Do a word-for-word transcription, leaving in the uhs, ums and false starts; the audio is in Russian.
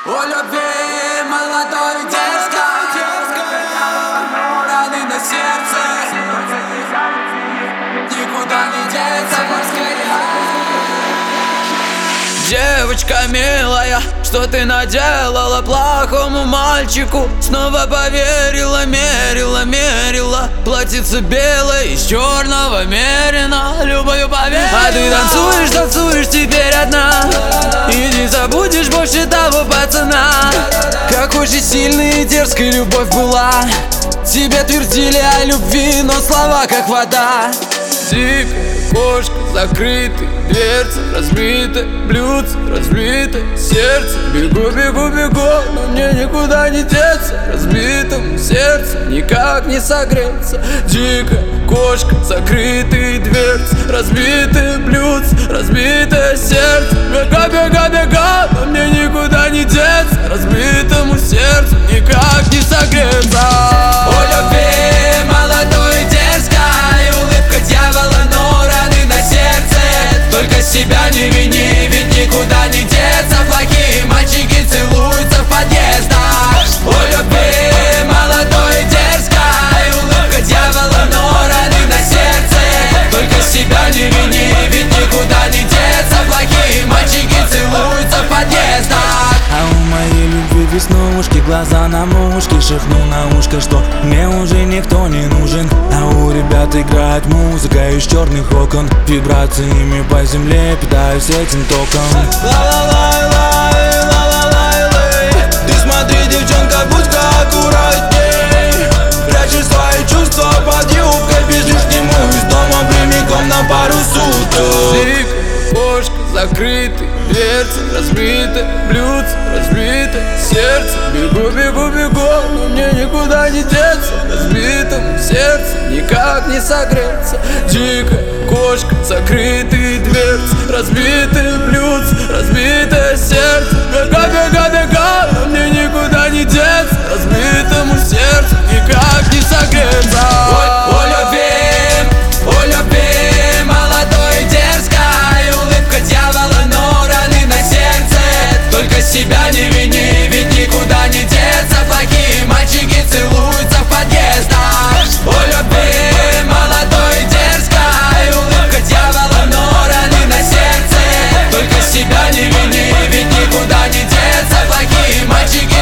О любви молодой и дерзкой, раны на сердце, никуда не деться, морская. Девочка милая, что ты наделала плохому мальчику? Снова поверила, мерила, мерила платьице белое из черного мерина, любовью поверила. А ты танцуешь, танцуешь теперь одна, и не забудешь больше того пацана. Какой же сильной и дерзкой любовь была, тебе твердили о любви, но слова как вода. Тихо, кошка, закрыты дверцы, разбито блюдце, разбито сердце. Бегу, бегу, бегу, но мне никуда не деться. Разбитому сердцу никак не согреться. Дико, кошка, закрытые дверцы, разбитые блюдце, разбитое сердце. Бега, бега, бега, но мне никуда не деться. Разбитому сердцу никак не согреться. О любви молодой и дерзкой, улыбка дьявола, но раны на сердце. Только себя не вини, ведь никуда не деться. Плохие мальчики целуются в подъездах. О любви молодой и дерзкой, улыбка дьявола, но раны на сердце. Только себя не вини, ведь никуда не деться. Плохие мальчики целуются в подъездах. А у моей любви веснушки, глаза на мушке. Шепну на ушко, что мне уже никто не нужен. А у ребят играет музыка из черных окон. Вибрациями по земле питаюсь этим током. Ла-ла-лай-лай, ла-ла-лай-лай. Ты смотри, девчонка, будь-ка аккуратней. Прячешь свои чувства под юбкой, бежишь к нему из дома прямиком на пару суток. Кошка, закрытый дверцы, разбито блюдце, разбито сердце. Бегу, бегу, бегу, но мне никуда не деться. Разбитому сердцу никак не согреться. Дикая кошка, закрытые дверцы, разбитые блюдце, разбитое сердце. Бега, бега, бега, но мне никуда не деться. Разбитому сердцу никак не согреться. О, о любви, о любви молодой и дерзкой, улыбка дьявола, но раны на сердце. Только себя не вини, ведь никуда не деться. Плохие мальчики целуются в подъездах. О любви молодой и дерзкой, улыбка дьявола, но раны на сердце. Только себя не вини, ведь никуда не деться. Плохие мальчики